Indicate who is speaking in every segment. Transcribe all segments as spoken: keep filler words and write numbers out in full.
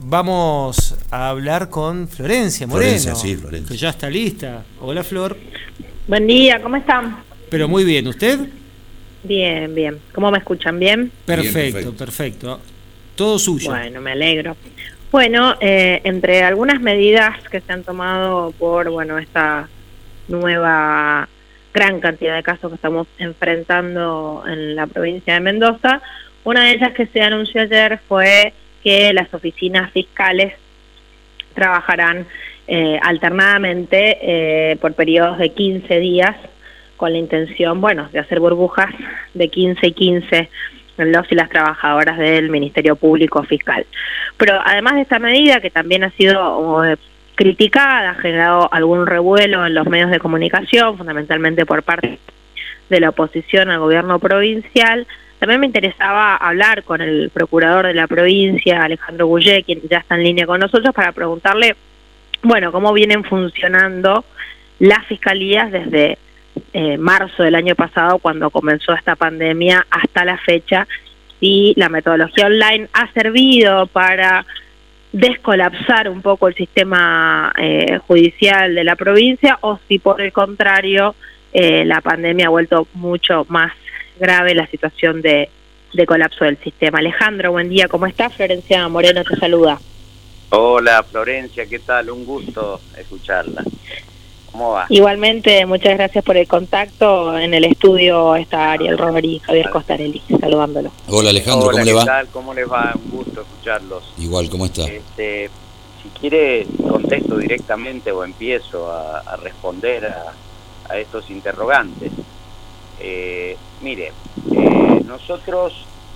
Speaker 1: vamos a hablar con Florencia Moreno,
Speaker 2: Florencia, sí, Florencia.
Speaker 1: que ya está lista. Hola, Flor.
Speaker 3: Buen día, ¿cómo están?
Speaker 1: Pero muy bien, ¿usted?
Speaker 3: Bien, bien. ¿Cómo me escuchan? ¿Bien?
Speaker 1: Perfecto,
Speaker 2: Bien, perfecto.
Speaker 1: perfecto. Todo suyo.
Speaker 3: Bueno, me alegro. Bueno, eh, entre algunas medidas que se han tomado por, bueno, esta nueva gran cantidad de casos que estamos enfrentando en la provincia de Mendoza, una de ellas que se anunció ayer fue que las oficinas fiscales trabajarán eh, alternadamente eh, por periodos de quince días con la intención, bueno, de hacer burbujas de quince y quince en los y las trabajadoras del Ministerio Público Fiscal. Pero además de esta medida, que también ha sido eh, criticada, ha generado algún revuelo en los medios de comunicación, fundamentalmente por parte de la oposición al gobierno provincial, también me interesaba hablar con el procurador de la provincia, Alejandro Goulet, quien ya está en línea con nosotros, para preguntarle, bueno, cómo vienen funcionando las fiscalías desde eh, marzo del año pasado, cuando comenzó esta pandemia, hasta la fecha, si la metodología online ha servido para descolapsar un poco el sistema eh, judicial de la provincia, o si por el contrario eh, la pandemia ha vuelto mucho más grave la situación de, de colapso del sistema. Alejandro, buen día, ¿cómo estás? Florencia Moreno te saluda.
Speaker 4: Hola Florencia, ¿qué tal? Un gusto escucharla. ¿Cómo va?
Speaker 3: Igualmente, muchas gracias por el contacto. En el estudio está Ariel Robert y Javier Costarelli, saludándolo.
Speaker 2: Hola Alejandro,
Speaker 4: Hola,
Speaker 2: ¿cómo
Speaker 4: ¿qué
Speaker 2: le va?
Speaker 4: tal? ¿Cómo les va? Un gusto escucharlos.
Speaker 2: Igual, ¿cómo está?
Speaker 4: Este, si quiere, contesto directamente o empiezo a, a responder a, a estos interrogantes. Eh, mire, eh, nosotros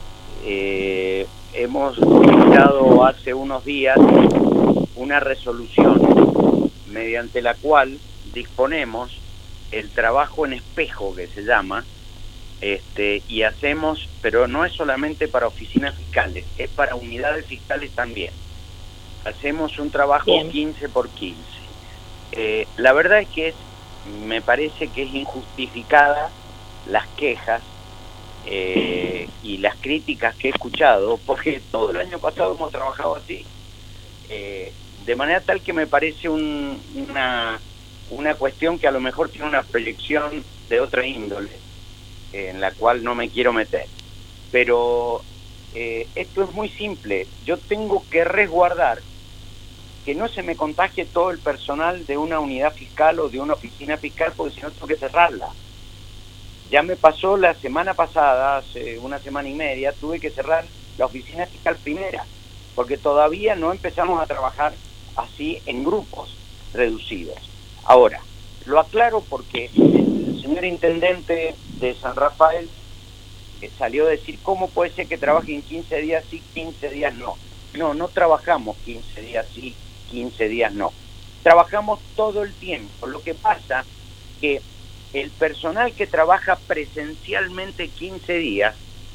Speaker 4: eh, hemos publicado hace unos días una resolución mediante la cual disponemos el trabajo en espejo, que se llama, este, y hacemos, pero no es solamente para oficinas fiscales, es para unidades fiscales también. Hacemos un trabajo Bien. quince por quince. Eh, la verdad es que es, me parece que es injustificada las quejas eh, y las críticas que he escuchado, porque todo el año pasado hemos trabajado así, eh, de manera tal que me parece un, una, una cuestión que a lo mejor tiene una proyección de otra índole, eh, en la cual no me quiero meter. Pero eh, esto es muy simple. Yo tengo que resguardar que no se me contagie todo el personal de una unidad fiscal o de una oficina fiscal, porque si no tengo que cerrarla. Ya me pasó la semana pasada, hace una semana y media, tuve que cerrar la oficina fiscal primera, porque todavía no empezamos a trabajar así en grupos reducidos. Ahora, lo aclaro porque el señor intendente de San Rafael eh, salió a decir, ¿cómo puede ser que trabajen quince días sí, quince días no? No, no trabajamos quince días sí, quince días no. Trabajamos todo el tiempo. Lo que pasa que el personal que trabaja presencialmente quince días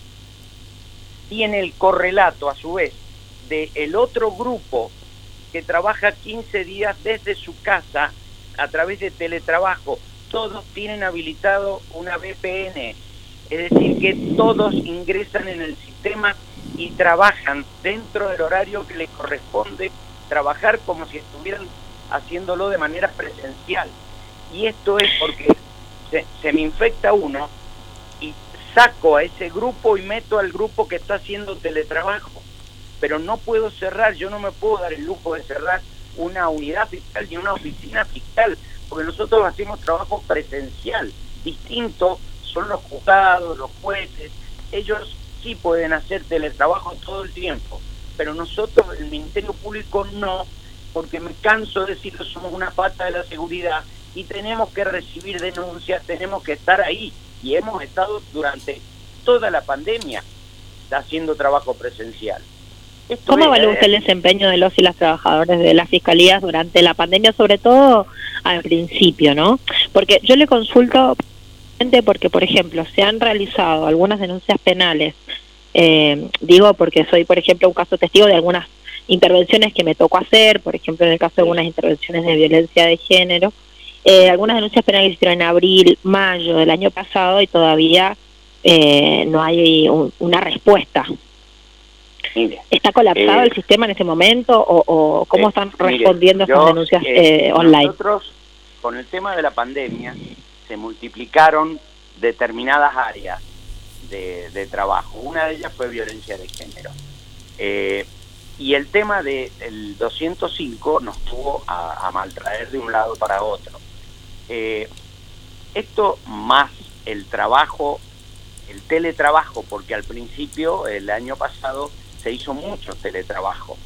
Speaker 4: tiene el correlato a su vez de el otro grupo que trabaja quince días desde su casa a través de teletrabajo. Todos tienen habilitado una V P N, es decir, que todos ingresan en el sistema y trabajan dentro del horario que les corresponde trabajar, como si estuvieran haciéndolo de manera presencial. Y esto es porque Se, se me infecta uno y saco a ese grupo y meto al grupo que está haciendo teletrabajo, pero no puedo cerrar, yo no me puedo dar el lujo de cerrar una unidad fiscal ni una oficina fiscal, porque nosotros hacemos trabajo presencial. Distinto son los juzgados, los jueces, ellos sí pueden hacer teletrabajo todo el tiempo, pero nosotros, el Ministerio Público, no, porque me canso de decirlo, somos una pata de la seguridad y tenemos que recibir denuncias, tenemos que estar ahí, y hemos estado durante toda la pandemia haciendo trabajo presencial. Esto
Speaker 3: ¿Cómo
Speaker 4: es,
Speaker 3: evalúa usted el desempeño de los y las trabajadoras de las fiscalías durante la pandemia, sobre todo al principio, ¿no? Porque yo le consulto, porque, por ejemplo, se han realizado algunas denuncias penales, eh, digo porque soy, por ejemplo, un caso testigo de algunas intervenciones que me tocó hacer, por ejemplo, en el caso de algunas intervenciones de violencia de género, Eh, algunas denuncias penales que se hicieron en abril, mayo del año pasado, y todavía eh, no hay un, una respuesta.
Speaker 4: Mire,
Speaker 3: ¿Está colapsado
Speaker 4: eh,
Speaker 3: el sistema en este momento o, o cómo
Speaker 4: eh,
Speaker 3: están
Speaker 4: mire,
Speaker 3: respondiendo a
Speaker 4: yo,
Speaker 3: estas denuncias
Speaker 4: eh,
Speaker 3: eh, online?
Speaker 4: Nosotros, con el tema de la pandemia, se multiplicaron determinadas áreas de, de trabajo. Una de ellas fue violencia de género. Eh, y el tema del doscientos cinco nos tuvo a, a maltraer de un lado para otro. Eh, esto más el trabajo, el teletrabajo, porque al principio, el año pasado, se hizo mucho teletrabajo.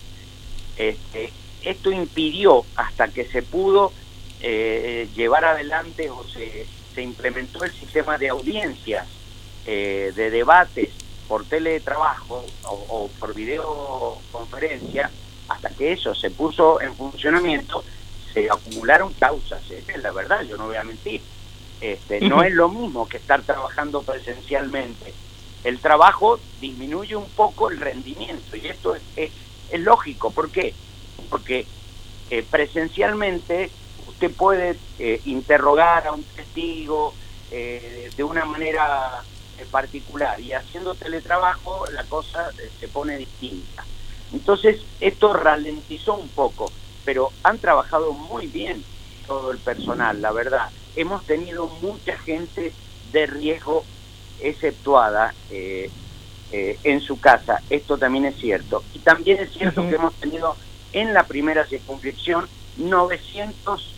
Speaker 4: Este, esto impidió, hasta que se pudo eh, llevar adelante o se, se implementó el sistema de audiencias, eh, de debates por teletrabajo o, o por videoconferencia, hasta que eso se puso en funcionamiento, se acumularon causas. Esa es la verdad, yo no voy a mentir. Este, no es lo mismo que estar trabajando presencialmente. El trabajo disminuye un poco el rendimiento, y esto es, es, es lógico. ¿Por qué? Porque eh, presencialmente usted puede eh, interrogar a un testigo eh, de una manera eh, particular, y haciendo teletrabajo la cosa eh, se pone distinta. Entonces esto ralentizó un poco, pero han trabajado muy bien todo el personal, la verdad. Hemos tenido mucha gente de riesgo exceptuada eh, eh, en su casa, esto también es cierto. Y también es cierto uh-huh. que hemos tenido en la primera circunscripción novecientos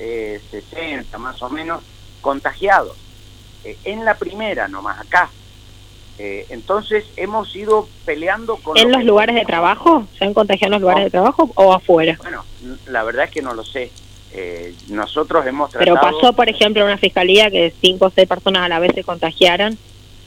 Speaker 4: sesenta más o menos contagiados, eh, en la primera nomás, acá. Eh, entonces hemos ido peleando con...
Speaker 3: ¿En los lugares de trabajo? ¿Se han contagiado en los lugares de trabajo o afuera?
Speaker 4: Bueno, la verdad es que no lo sé. Eh, nosotros hemos tratado...
Speaker 3: Pero pasó, por ejemplo, en una fiscalía que cinco o seis personas a la vez se contagiaran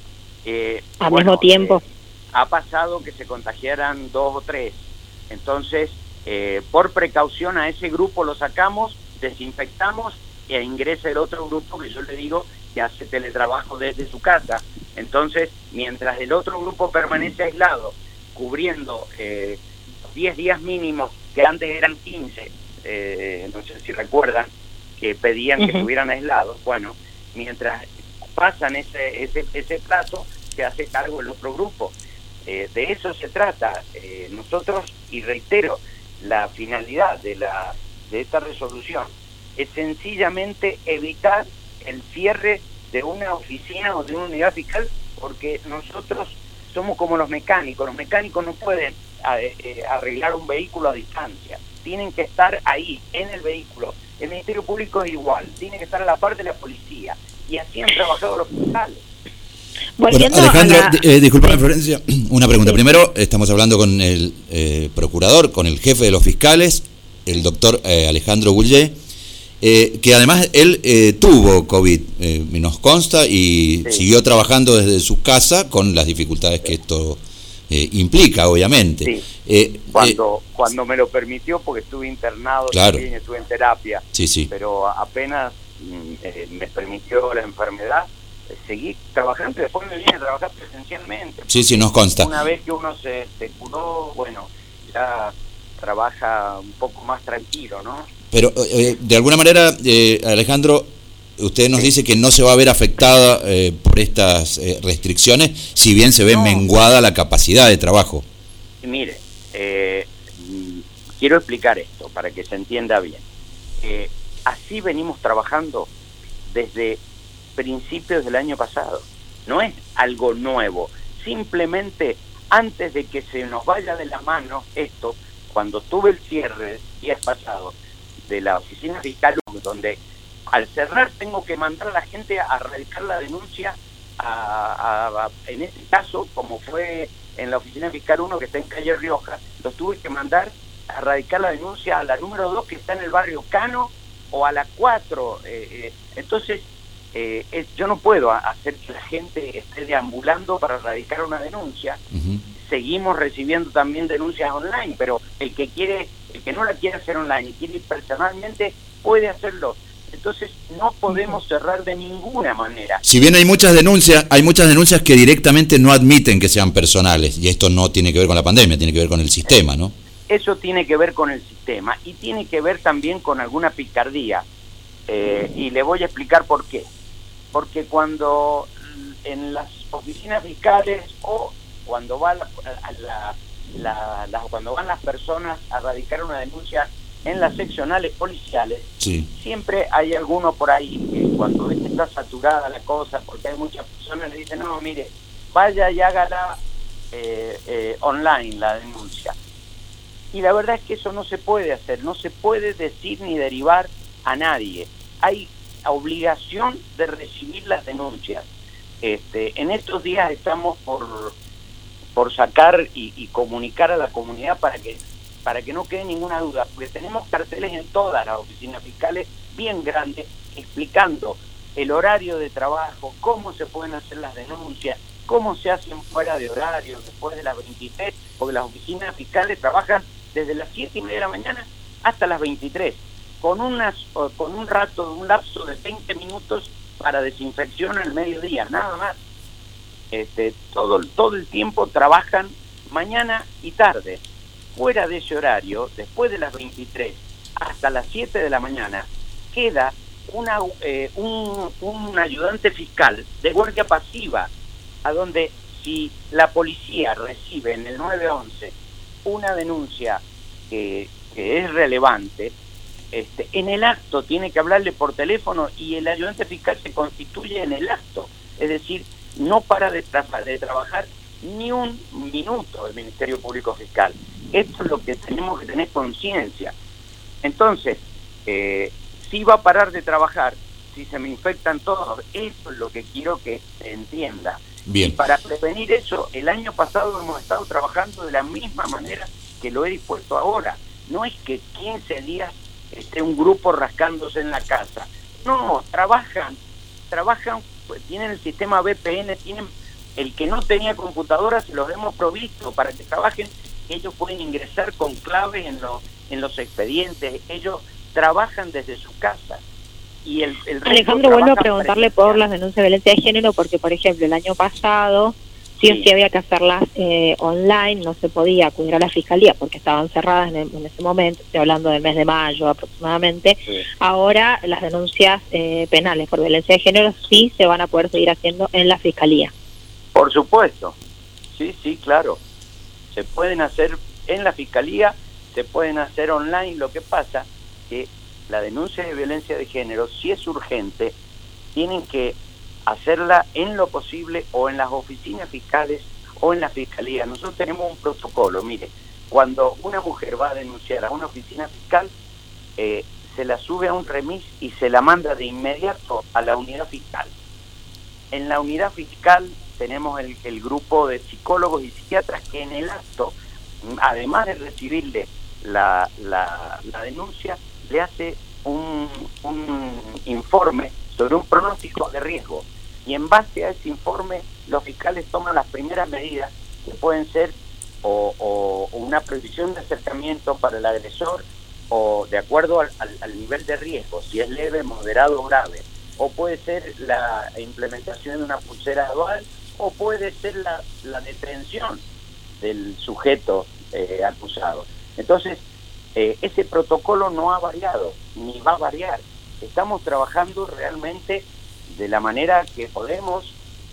Speaker 4: eh,
Speaker 3: al
Speaker 4: bueno,
Speaker 3: mismo tiempo.
Speaker 4: Eh, ha pasado que se contagiaran dos o tres. Entonces, eh, por precaución a ese grupo lo sacamos, desinfectamos, e ingresa el otro grupo que yo le digo que hace teletrabajo desde su casa. Entonces, mientras el otro grupo permanece aislado, cubriendo eh, diez días mínimos, que antes eran quince, eh, no sé si recuerdan, que pedían uh-huh. que estuvieran aislados, bueno, mientras pasan ese, ese, ese plazo, se hace cargo el otro grupo. Eh, de eso se trata. Eh, nosotros, y reitero, la finalidad de, la, de esta resolución es sencillamente evitar el cierre de una oficina o de una unidad fiscal, porque nosotros somos como los mecánicos. Los mecánicos no pueden eh, arreglar un vehículo a distancia, tienen que estar ahí, en el vehículo. El Ministerio Público es igual, tiene que estar a la par de la policía, y así han trabajado los fiscales.
Speaker 2: Bueno, Alejandro, la... eh, disculpame Florencia, una pregunta. Sí. Primero, estamos hablando con el eh, procurador, con el jefe de los fiscales, el doctor eh, Alejandro Bullé, eh, que además él eh, tuvo COVID, eh, nos consta, y sí. siguió trabajando desde su casa con las dificultades que esto eh, implica, obviamente.
Speaker 4: Sí.
Speaker 2: Eh,
Speaker 4: cuando,
Speaker 2: eh,
Speaker 4: cuando me lo permitió, porque estuve internado,
Speaker 2: claro.
Speaker 4: también estuve en terapia,
Speaker 2: sí, sí.
Speaker 4: pero apenas eh, me permitió la enfermedad, seguir trabajando, y después me vine a trabajar presencialmente.
Speaker 2: Sí, sí, nos consta.
Speaker 4: Una vez que uno se, se curó, bueno, ya trabaja un poco más tranquilo, ¿no?
Speaker 2: Pero eh, de alguna manera, eh, Alejandro, usted nos sí. dice que no se va a ver afectada eh, por estas eh, restricciones, si bien se ve no. menguada la capacidad de trabajo.
Speaker 4: Mire, eh, quiero explicar esto para que se entienda bien. Eh, así venimos trabajando desde principios del año pasado. No es algo nuevo. Simplemente, antes de que se nos vaya de las manos esto, cuando tuve el cierre el día pasado de la oficina fiscal, donde al cerrar tengo que mandar a la gente a radicar la denuncia, a, a, a, en este caso, como fue en la oficina fiscal uno que está en calle Rioja, los tuve que mandar a radicar la denuncia a la número dos que está en el barrio Cano, o a la cuatro. Eh, eh, entonces, Eh, es, yo no puedo hacer que la gente esté deambulando para radicar una denuncia. Uh-huh. Seguimos recibiendo también denuncias online, pero el que quiere, el que no la quiere hacer online y quiere ir personalmente, puede hacerlo. Entonces no podemos cerrar de ninguna manera.
Speaker 2: Si bien hay muchas denuncias, hay muchas denuncias que directamente no admiten que sean personales, y esto no tiene que ver con la pandemia, tiene que ver con el sistema, ¿no?
Speaker 4: Eso tiene que ver con el sistema, y tiene que ver también con alguna picardía, eh, y le voy a explicar por qué. Porque cuando en las oficinas fiscales, o cuando va a la, a la la, la, cuando van las personas a radicar una denuncia en las seccionales policiales,
Speaker 2: sí.
Speaker 4: siempre hay alguno por ahí que cuando ves que está saturada la cosa, porque hay muchas personas le dicen, no, mire, vaya y hágala eh, eh, online la denuncia. Y la verdad es que eso no se puede hacer, no se puede decir ni derivar a nadie. Hay obligación de recibir las denuncias. Este, en estos días estamos por, por sacar y, y comunicar a la comunidad para que para que no quede ninguna duda, porque tenemos carteles en todas las oficinas fiscales bien grandes explicando el horario de trabajo, cómo se pueden hacer las denuncias, cómo se hacen fuera de horario, después de las veintitrés, porque las oficinas fiscales trabajan desde las siete y media de la mañana hasta las veintitrés, con, unas, con un rato, un lapso de veinte minutos para desinfección al mediodía, nada más. Este, todo, todo el tiempo trabajan mañana y tarde. Fuera de ese horario, después de las veintitrés hasta las siete de la mañana, queda una, eh, un, un ayudante fiscal de guardia pasiva, a donde si la policía recibe en el nueve once una denuncia que, que es relevante, este, en el acto tiene que hablarle por teléfono y el ayudante fiscal se constituye en el acto. Es decir, no para de, tra- de trabajar ni un minuto el Ministerio Público Fiscal. Esto es lo que tenemos que tener conciencia. Entonces, eh, si va a parar de trabajar, si se me infectan todos, eso es lo que quiero que se entienda.
Speaker 2: Bien.
Speaker 4: Y para prevenir eso, el año pasado hemos estado trabajando de la misma manera que lo he dispuesto ahora. No es que quince días esté un grupo rascándose en la casa. No, trabajan, trabajan, pues, tienen el sistema V P N, tienen el que no tenía computadora, se los hemos provisto para que trabajen. Ellos pueden ingresar con claves en los en los expedientes, ellos trabajan desde su casa. Y el, el
Speaker 3: Alejandro, vuelvo a preguntarle por las denuncias de violencia de género, porque por ejemplo el año pasado sí o sí, sí había que hacerlas eh, online, no se podía acudir a la fiscalía porque estaban cerradas en, el, en ese momento, estoy hablando del mes de mayo aproximadamente. Sí. Ahora las denuncias eh, penales por violencia de género sí se van a poder seguir haciendo en la fiscalía.
Speaker 4: Por supuesto, sí, sí, claro. Se pueden hacer en la fiscalía, se pueden hacer online. Lo que pasa que la denuncia de violencia de género, si es urgente, tienen que hacerla en lo posible o en las oficinas fiscales o en la fiscalía. Nosotros tenemos un protocolo, mire, cuando una mujer va a denunciar a una oficina fiscal, eh, se la sube a un remis y se la manda de inmediato a la unidad fiscal. En la unidad fiscal tenemos el, el grupo de psicólogos y psiquiatras que en el acto, además de recibirle la, la, la denuncia, le hace un, un informe sobre un pronóstico de riesgo. Y en base a ese informe, los fiscales toman las primeras medidas que pueden ser o, o, o una prohibición de acercamiento para el agresor, o de acuerdo al, al, al nivel de riesgo, si es leve, moderado o grave, o puede ser la implementación de una pulsera dual, o puede ser la, la detención del sujeto eh, acusado. Entonces, eh, ese protocolo no ha variado, ni va a variar. Estamos trabajando realmente de la manera que podemos.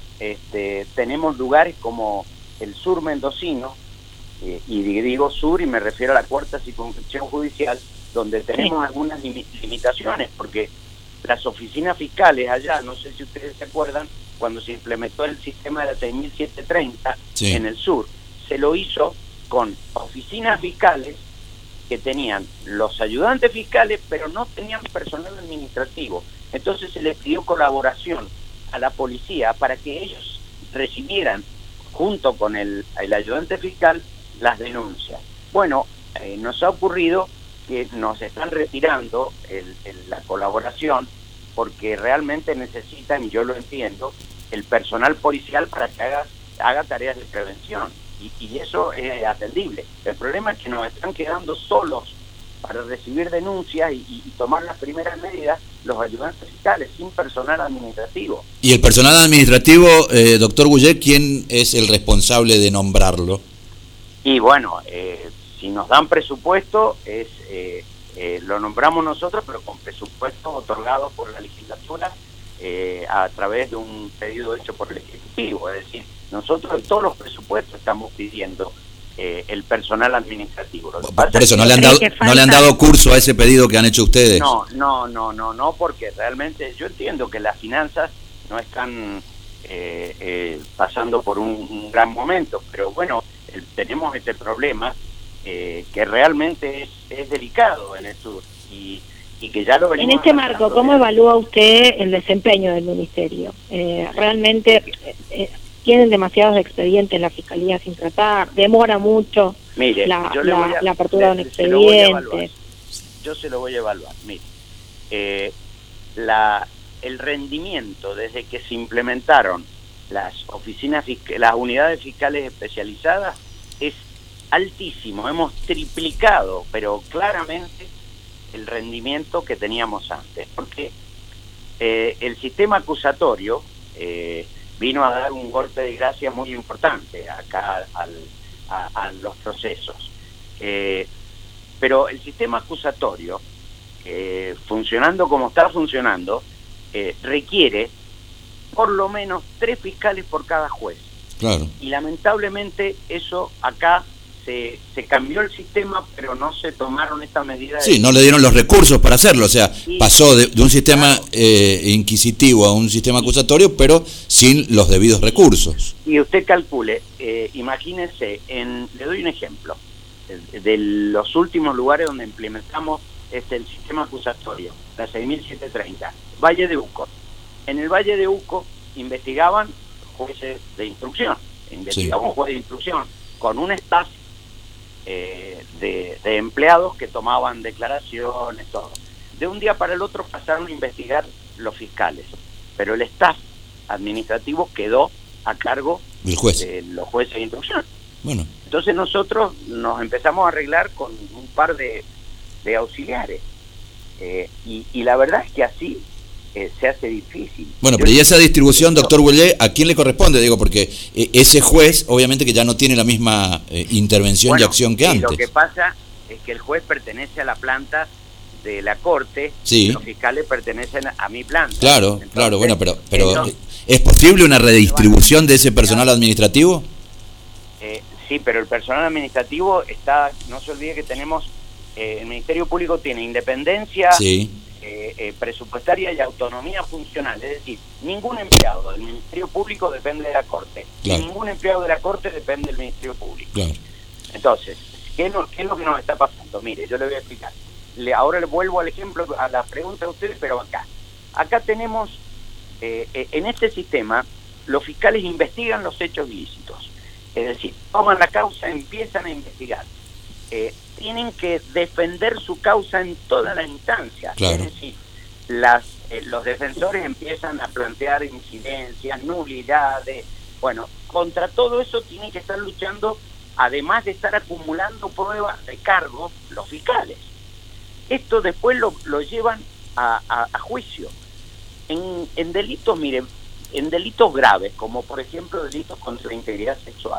Speaker 4: Este, tenemos lugares como el sur mendocino, eh, y digo sur y me refiero a la cuarta circunscripción judicial, donde tenemos sí. algunas lim- limitaciones, porque las oficinas fiscales allá, no sé si ustedes se acuerdan, cuando se implementó el sistema de la seis mil setecientos treinta sí. en el sur, se lo hizo con oficinas fiscales que tenían los ayudantes fiscales, pero no tenían personal administrativo. Entonces se les pidió colaboración a la policía para que ellos recibieran, junto con el, el ayudante fiscal, las denuncias. Bueno, eh, nos ha ocurrido que nos están retirando el, el, la colaboración, porque realmente necesitan, y yo lo entiendo, el personal policial para que haga, haga tareas de prevención, y, y eso es atendible. El problema es que nos están quedando solos para recibir denuncias y, y, y tomar las primeras medidas los ayudantes fiscales, sin personal administrativo.
Speaker 2: ¿Y el personal administrativo, eh, doctor Gullet, quién es el responsable de nombrarlo?
Speaker 4: Y bueno, eh, si nos dan presupuesto, es eh, eh, lo nombramos nosotros, pero con presupuesto otorgado por la legislatura eh, a través de un pedido hecho por el Ejecutivo. Es decir, nosotros en todos los presupuestos estamos pidiendo eh, el personal administrativo. Lo que
Speaker 2: Por,
Speaker 4: pasa
Speaker 2: por eso
Speaker 4: es
Speaker 2: no
Speaker 4: que
Speaker 2: le han dado
Speaker 3: falta...
Speaker 2: no le han dado curso a ese pedido que han hecho ustedes.
Speaker 4: No, no, no, no, no, porque realmente yo entiendo que las finanzas no están eh, eh, pasando por un, un gran momento, pero bueno, el, tenemos este problema eh, que realmente es, es delicado en el sur y, y que ya lo venimos.
Speaker 3: En este marco, ¿cómo de... evalúa usted el desempeño del ministerio? Eh, realmente eh, tienen demasiados expedientes en la fiscalía sin tratar, demora mucho.
Speaker 4: Mire,
Speaker 3: la,
Speaker 4: yo le
Speaker 3: la,
Speaker 4: voy a,
Speaker 3: la apertura
Speaker 4: le,
Speaker 3: de un expediente.
Speaker 4: Yo se lo voy a evaluar. Mire, eh, la, el rendimiento desde que se implementaron las oficinas, las unidades fiscales especializadas es altísimo. Hemos triplicado, pero claramente, el rendimiento que teníamos antes, porque eh, el sistema acusatorio eh, vino a dar un golpe de gracia muy importante acá al A, a los procesos. Eh, pero el sistema acusatorio, eh, funcionando como está funcionando, eh, requiere por lo menos tres fiscales por cada juez.
Speaker 2: Claro.
Speaker 4: Y lamentablemente eso acá se, se cambió el sistema, pero no se tomaron estas medidas.
Speaker 2: Sí,
Speaker 4: de...
Speaker 2: no le dieron los recursos para hacerlo, o sea,
Speaker 4: sí,
Speaker 2: pasó de, de un sistema
Speaker 4: claro.
Speaker 2: eh, inquisitivo a un sistema acusatorio, pero sin los debidos recursos.
Speaker 4: Y usted calcule, eh, imagínese, en, le doy un ejemplo, de, de los últimos lugares donde implementamos este, el sistema acusatorio, la seis mil setecientos treinta, Valle de Uco. En el Valle de Uco investigaban jueces de instrucción, investigaba sí. un juez de instrucción con un staff eh, de, de empleados que tomaban declaraciones, todo. De un día para el otro pasaron a investigar los fiscales, pero el staff administrativo quedó a cargo
Speaker 2: del juez.
Speaker 4: de los jueces de instrucción.
Speaker 2: Bueno.
Speaker 4: Entonces nosotros nos empezamos a arreglar con un par de, de auxiliares eh, y, y la verdad es que así Eh, se hace difícil.
Speaker 2: Bueno,
Speaker 4: Yo
Speaker 2: pero ¿y esa distribución, doctor Boulé, a quién le corresponde? Digo, porque eh, ese juez, obviamente que ya no tiene la misma eh, intervención
Speaker 4: bueno,
Speaker 2: y acción que
Speaker 4: sí,
Speaker 2: antes.
Speaker 4: Lo que pasa es que el juez pertenece a la planta de la Corte,
Speaker 2: sí.
Speaker 4: y los fiscales pertenecen a mi planta.
Speaker 2: Claro,
Speaker 4: entonces,
Speaker 2: claro, bueno, pero, pero
Speaker 4: entonces,
Speaker 2: ¿es posible una redistribución de ese personal administrativo?
Speaker 4: Eh, sí, pero el personal administrativo está, no se olvide que tenemos, eh, el Ministerio Público tiene independencia,
Speaker 2: sí.
Speaker 4: Eh, eh, presupuestaria y autonomía funcional, es decir, ningún empleado del Ministerio Público depende de la Corte,
Speaker 2: claro.
Speaker 4: y ningún empleado de la Corte depende del Ministerio Público.
Speaker 2: Claro.
Speaker 4: Entonces, ¿qué es, lo, ¿qué es lo que nos está pasando? Mire, yo le voy a explicar. Le, ahora le vuelvo al ejemplo, a la pregunta de ustedes, pero acá. Acá tenemos, eh, eh, en este sistema, los fiscales investigan los hechos ilícitos, es decir, toman la causa, empiezan a investigar. Eh, tienen que defender su causa en todas las instancias,
Speaker 2: claro.
Speaker 4: es decir, las, eh, los defensores empiezan a plantear incidencias, nulidades, bueno, contra todo eso tienen que estar luchando, además de estar acumulando pruebas de cargo, los fiscales. Esto después lo, lo llevan a, a, a juicio. En, en delitos, miren, en delitos graves, como por ejemplo delitos contra la integridad sexual,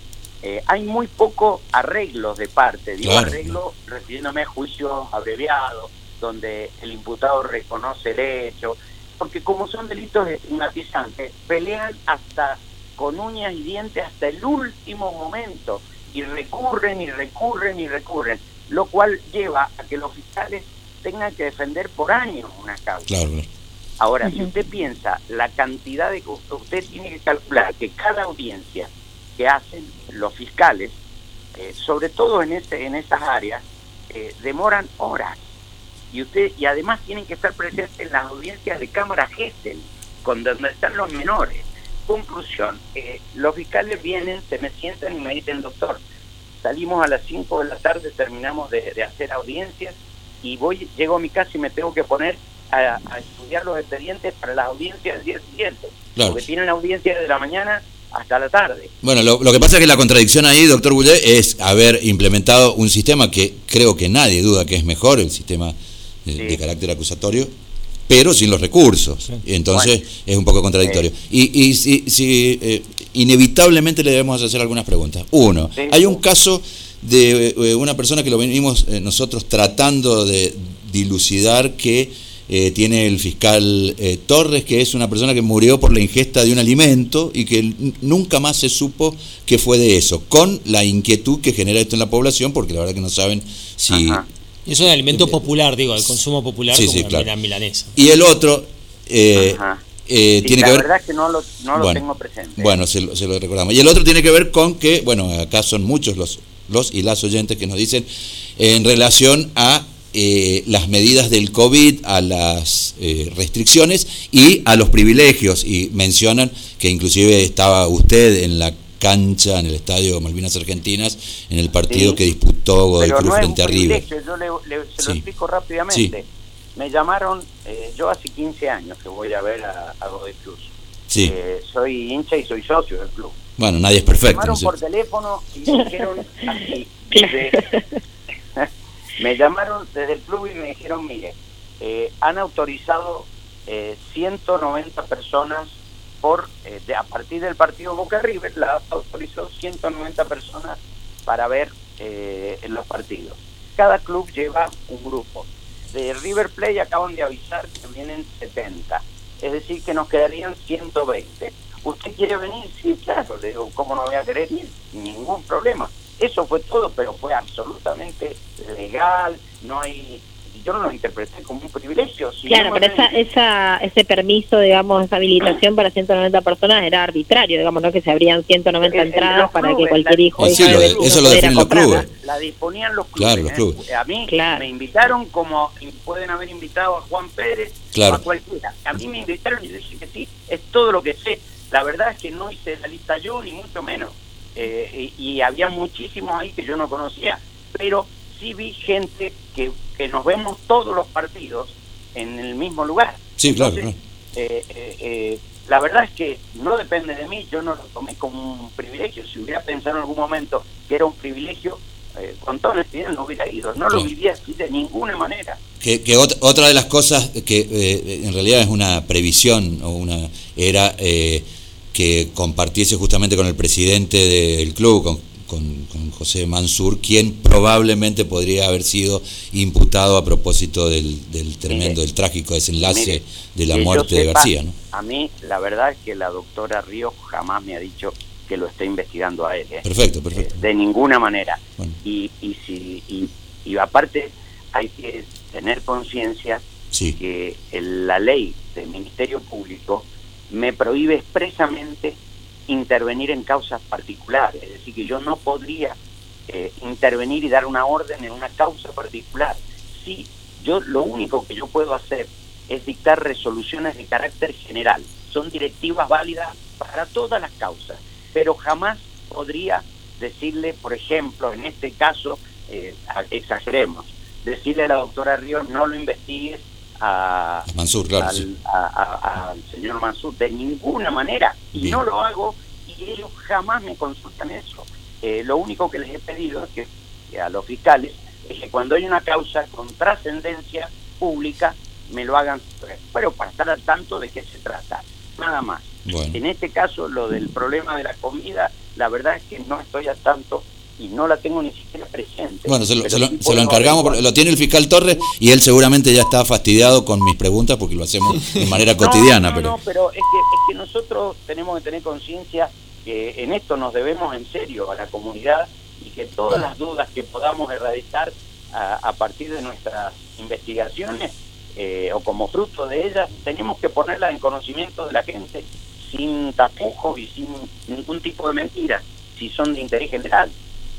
Speaker 4: Eh, hay muy poco arreglos de parte, digo
Speaker 2: claro.
Speaker 4: arreglo refiriéndome a juicios abreviados, donde el imputado reconoce el hecho, porque como son delitos estigmatizantes, pelean hasta con uñas y dientes hasta el último momento, y recurren y recurren y recurren, lo cual lleva a que los fiscales tengan que defender por años una causa.
Speaker 2: Claro, claro.
Speaker 4: Ahora, si usted piensa la cantidad de que usted tiene que calcular que cada audiencia que hacen los fiscales, eh, sobre todo en ese en esas áreas, eh, demoran horas, y usted y además tienen que estar presentes en las audiencias de cámara Gesell, con donde están los menores. Conclusión, eh, los fiscales vienen, se me sientan y me dicen, doctor, salimos a las cinco de la tarde, terminamos de, de hacer audiencias, y voy llego a mi casa y me tengo que poner a, a estudiar los expedientes para las audiencias del día siguiente, claro. porque tienen audiencias de la mañana hasta la tarde.
Speaker 2: Bueno, lo, lo que pasa es que la contradicción ahí, doctor Boulé, es haber implementado un sistema que creo que nadie duda que es mejor, el sistema de, sí. de carácter acusatorio, pero sin los recursos. Sí. Entonces bueno, es un poco contradictorio. Sí. Y, y si, si eh, inevitablemente le debemos hacer algunas preguntas. Uno, sí. hay un caso de eh, una persona que lo venimos eh, nosotros tratando de dilucidar, que eh, tiene el fiscal eh, Torres, que es una persona que murió por la ingesta de un alimento y que n- nunca más se supo qué fue de eso, con la inquietud que genera esto en la población, porque la verdad que no saben si...
Speaker 4: Ajá.
Speaker 1: Y es un alimento popular, digo, el consumo popular,
Speaker 2: Sí,
Speaker 1: como
Speaker 2: sí,
Speaker 1: la
Speaker 2: claro.
Speaker 1: mila- milanesa.
Speaker 2: Y el otro eh,
Speaker 4: Ajá.
Speaker 2: eh,
Speaker 4: Sí,
Speaker 2: tiene
Speaker 4: la
Speaker 2: que ver...
Speaker 4: verdad es que no lo, no lo
Speaker 2: Bueno,
Speaker 4: tengo presente.
Speaker 2: Bueno, se lo, se lo recordamos. Y el otro tiene que ver con que, bueno, acá son muchos los, los y las oyentes que nos dicen eh, en relación a eh, las medidas del COVID, a las eh, restricciones y a los privilegios. Y mencionan que inclusive estaba usted en la cancha, en el estadio Malvinas Argentinas, en el partido
Speaker 4: Sí,
Speaker 2: que disputó Godoy
Speaker 4: pero
Speaker 2: Cruz
Speaker 4: no es
Speaker 2: frente a
Speaker 4: un
Speaker 2: River.
Speaker 4: privilegio, yo le, le- se lo
Speaker 2: Sí.
Speaker 4: explico rápidamente. Me llamaron, eh, yo hace quince años que voy a ver a, a Godoy Cruz.
Speaker 2: Sí.
Speaker 4: Eh, soy hincha y soy socio del club.
Speaker 2: Bueno, nadie es
Speaker 4: Me
Speaker 2: perfecto, ¿no
Speaker 4: llamaron
Speaker 2: es
Speaker 4: por
Speaker 2: cierto?
Speaker 4: teléfono y me dijeron así. de- me llamaron desde el club y me dijeron, mire, eh, han autorizado eh, ciento noventa personas por eh, de, a partir del partido Boca River, la autorizó ciento noventa personas para ver eh, en los partidos. Cada club lleva un grupo. De River Plate acaban de avisar que vienen setenta, es decir que nos quedarían ciento veinte. ¿Usted quiere venir? Sí, claro. Le digo, ¿cómo no voy a querer ir? Ningún problema. Eso fue todo, pero fue absolutamente legal. No hay, yo no lo interpreté como un privilegio. Si
Speaker 3: Claro,
Speaker 4: no
Speaker 3: pero esa, esa, ese permiso, digamos, esa habilitación para ciento noventa personas era arbitrario, digamos, ¿no? Que se abrían ciento noventa
Speaker 4: El- el-
Speaker 3: entradas
Speaker 4: los
Speaker 3: para que
Speaker 4: clubes,
Speaker 3: cualquier
Speaker 4: la-
Speaker 3: hijo
Speaker 2: Sí,
Speaker 3: hija
Speaker 2: lo
Speaker 3: de
Speaker 2: de-
Speaker 3: vecino
Speaker 2: eso lo
Speaker 3: pudiera
Speaker 2: definen los
Speaker 3: comprarla.
Speaker 2: clubes.
Speaker 4: la disponían los clubes.
Speaker 2: Claro, los
Speaker 4: ¿eh?
Speaker 2: clubes.
Speaker 4: A mí
Speaker 3: Claro.
Speaker 4: me invitaron como pueden haber invitado a Juan Pérez
Speaker 2: Claro.
Speaker 4: o a cualquiera. A mí me invitaron y dije que sí, es todo lo que sé. La verdad es que no hice la lista yo, ni mucho menos. Eh, y, y había muchísimos ahí que yo no conocía, pero sí vi gente que, que nos vemos todos los partidos en el mismo lugar.
Speaker 2: Sí, claro,
Speaker 4: Entonces,
Speaker 2: claro.
Speaker 4: eh, eh, eh, la verdad es que no depende de mí, yo no lo tomé como un privilegio. Si hubiera pensado en algún momento que era un privilegio, eh, con toda honestidad no hubiera ido, no lo
Speaker 2: Claro.
Speaker 4: vivía así de ninguna manera.
Speaker 2: Que, que otra, otra de las cosas que eh, en realidad es una previsión o una era eh, que compartiese justamente con el presidente del club, con, con, con José Mansur, quien probablemente podría haber sido imputado a propósito del, del tremendo,
Speaker 4: Mire,
Speaker 2: del trágico desenlace
Speaker 4: mire,
Speaker 2: de la
Speaker 4: que yo
Speaker 2: muerte de
Speaker 4: sepa,
Speaker 2: García, ¿no?
Speaker 4: A mí, la verdad es que la doctora Ríos jamás me ha dicho que lo esté investigando a él. ¿eh?
Speaker 2: Perfecto, perfecto.
Speaker 4: Eh, de ninguna manera.
Speaker 2: Bueno.
Speaker 4: Y, y, si, y, y aparte hay que tener conciencia
Speaker 2: Sí,
Speaker 4: que el- la ley del Ministerio Público me prohíbe expresamente intervenir en causas particulares, es decir, que yo no podría eh, intervenir y dar una orden en una causa particular. Sí, yo lo único que yo puedo hacer es dictar resoluciones de carácter general, son directivas válidas para todas las causas, pero jamás podría decirle, por ejemplo, en este caso, eh, exageremos, decirle a la doctora Ríos no lo investigues a,
Speaker 2: Mansur, claro,
Speaker 4: al,
Speaker 2: sí.
Speaker 4: a- a- al señor Mansur de ninguna manera, y
Speaker 2: Bien.
Speaker 4: no lo hago, y ellos jamás me consultan eso. Eh, lo único que les he pedido es que, que a los fiscales es que cuando hay una causa con trascendencia pública me lo hagan, pero para estar al tanto de qué se trata, nada más.
Speaker 2: Bueno.
Speaker 4: En este caso, lo del problema de la comida, la verdad es que no estoy al tanto y no la tengo ni siquiera presente.
Speaker 2: Bueno, se lo,
Speaker 4: Pero
Speaker 2: se lo-
Speaker 4: sí
Speaker 2: se lo
Speaker 4: puedo
Speaker 2: encargamos,
Speaker 4: averiguar.
Speaker 2: porque lo tiene el fiscal Torres y él seguramente ya está fastidiado con mis preguntas porque lo hacemos de manera cotidiana.
Speaker 4: No, no,
Speaker 2: pero
Speaker 4: no, pero es que, es que nosotros tenemos que tener conciencia que en esto nos debemos en serio a la comunidad y que todas las dudas que podamos erradicar a, a partir de nuestras investigaciones eh, o como fruto de ellas, tenemos que ponerlas en conocimiento de la gente sin tapujos y sin ningún tipo de mentiras, si son de interés general.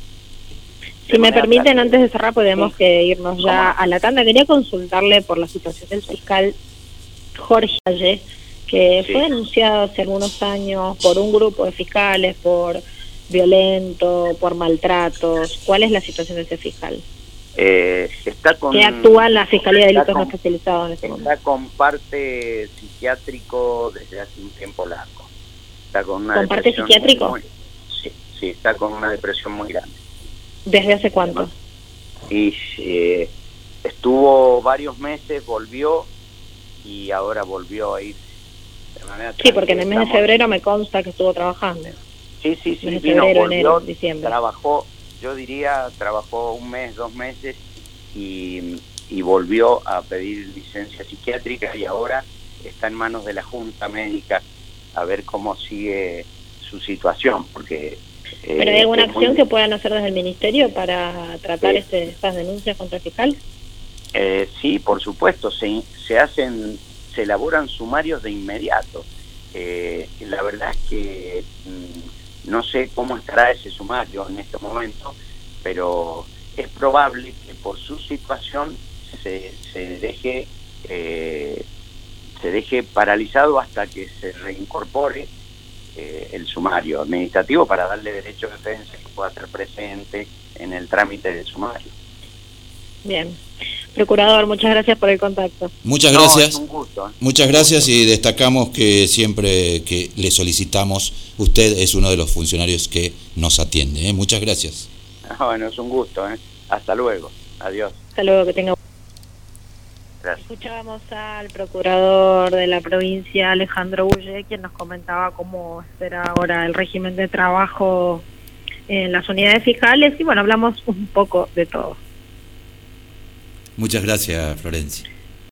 Speaker 3: Si me
Speaker 4: manera
Speaker 3: permiten,
Speaker 4: tal-
Speaker 3: antes de cerrar, podemos
Speaker 4: Sí.
Speaker 3: que irnos ya
Speaker 4: ¿Cómo?
Speaker 3: a la tanda. Quería consultarle por la situación del fiscal Jorge Valle, que
Speaker 4: Sí.
Speaker 3: fue denunciado hace algunos años por un grupo de fiscales, por violento, por maltratos. ¿Cuál es la situación de ese fiscal?
Speaker 4: Eh, está con,
Speaker 3: ¿Qué actúa en la Fiscalía de
Speaker 4: está
Speaker 3: Delitos No
Speaker 4: con-
Speaker 3: Especializados en este momento?
Speaker 4: Está con parte psiquiátrico desde hace un tiempo largo. Está con una
Speaker 3: ¿Con parte
Speaker 4: depresión
Speaker 3: psiquiátrico?
Speaker 4: muy- sí, sí, está con una depresión muy grande.
Speaker 3: ¿Desde hace cuánto?
Speaker 4: Y eh, estuvo varios meses, volvió y ahora volvió a ir de manera
Speaker 3: Sí, porque en el mes de
Speaker 4: tranquila.
Speaker 3: febrero me consta que estuvo trabajando.
Speaker 4: Sí, sí, sí,
Speaker 3: mes de
Speaker 4: vino,
Speaker 3: febrero,
Speaker 4: volvió,
Speaker 3: enero, diciembre.
Speaker 4: trabajó, yo diría, trabajó un mes, dos meses y, y volvió a pedir licencia psiquiátrica y ahora está en manos de la Junta Médica a ver cómo sigue su situación, porque... Eh,
Speaker 3: ¿Pero hay alguna
Speaker 4: es
Speaker 3: acción
Speaker 4: muy...
Speaker 3: que puedan hacer desde el Ministerio para tratar
Speaker 4: Eh,
Speaker 3: este, estas denuncias contra el fiscal?
Speaker 4: Eh, sí, por supuesto, se, se hacen, se elaboran sumarios de inmediato. Eh, la verdad es que mmm, no sé cómo estará ese sumario en este momento, pero es probable que por su situación se, se deje eh, se deje paralizado hasta que se reincorpore eh, el sumario administrativo para darle derecho de defensa que pueda estar presente en el trámite del sumario.
Speaker 3: Bien. Procurador, muchas gracias por el contacto.
Speaker 2: Muchas
Speaker 4: No,
Speaker 2: gracias.
Speaker 4: es un gusto, ¿eh?
Speaker 2: Muchas gracias y destacamos que siempre que le solicitamos, usted es uno de los funcionarios que nos atiende. ¿eh? Muchas gracias.
Speaker 4: Bueno, es un gusto. ¿eh? Hasta luego. Adiós.
Speaker 3: Hasta luego, que tenga...
Speaker 4: Gracias.
Speaker 3: Escuchábamos al procurador de la provincia, Alejandro Bulle, quien nos comentaba cómo será ahora el régimen de trabajo en las unidades fiscales y bueno, hablamos un poco de todo.
Speaker 2: Muchas gracias, Florencia.